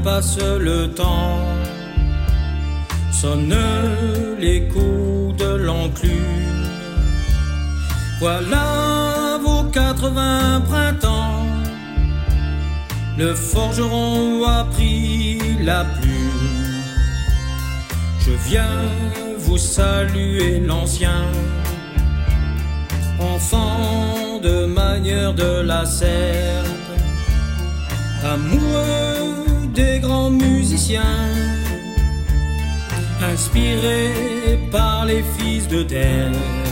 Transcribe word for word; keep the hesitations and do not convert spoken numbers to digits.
passe le temps. Sonne les coups de l'enclume. Voilà vos quatre-vingts printemps. Le forgeron a pris la plume. Je viens vous saluer l'ancien, enfant de manière de la Serbe, amoureux des grands musiciens, inspiré par les fils de terre.